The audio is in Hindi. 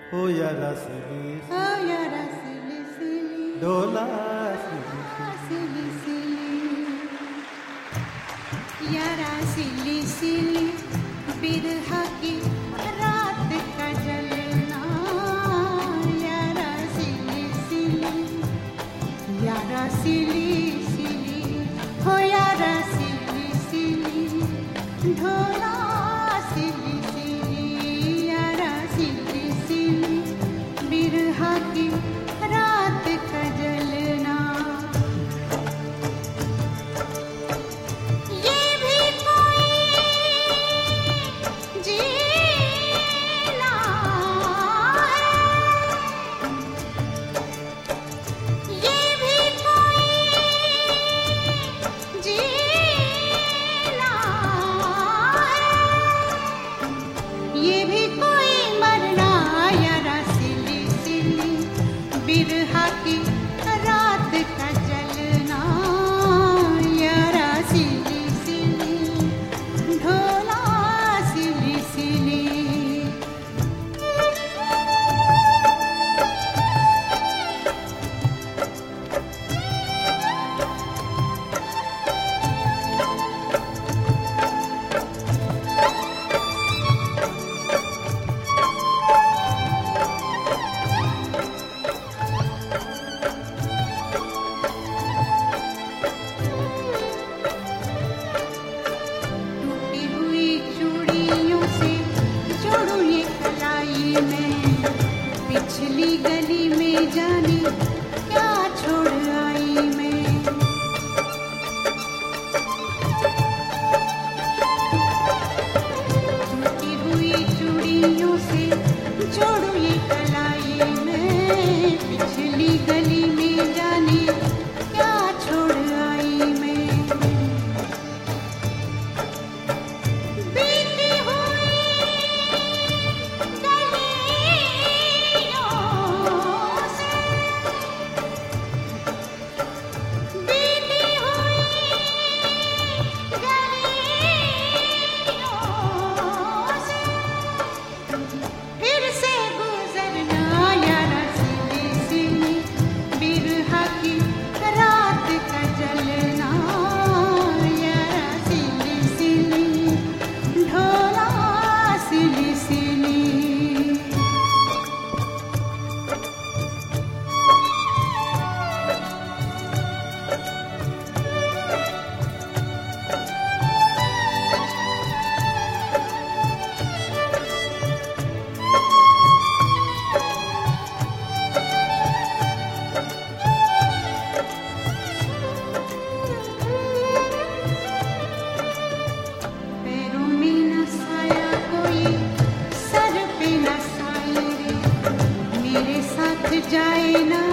ओ यारा सिली सिली डोला सिली सिली यारा सिली सिली बिरहा की रात का जलना यारा सिली यारा सिली सिली हो यारा सिली सिली ढोला सिली सिली यारा सिली सिली बिरहा की रात का जलना ये भी कोई जीना है ये भी कोई जीना है ये भी कोई मरना यारा सिली सिली बिरहा की रात का जलना यारा सिली सिली ढोला सिली सिली टूटी हुई चूड़ियों से जोड़ूं ये कलाई में पिछली गली में जाने क्या छोड़ आई मैं टूटी हुई चूड़ियों से जोड़ूं ये कलाई में पिछली गली में जाने क्या छोड़ आई मैं बीती हुई गलियों से बीती हुई गलियों से फिर से गुजरना यारा सिली सिली बिरहा की रात का जलना यारा सिली सिली ढोला सिली सिली पैरों में न साया कोई सर पे न साए रे मेरे साथ जाए ना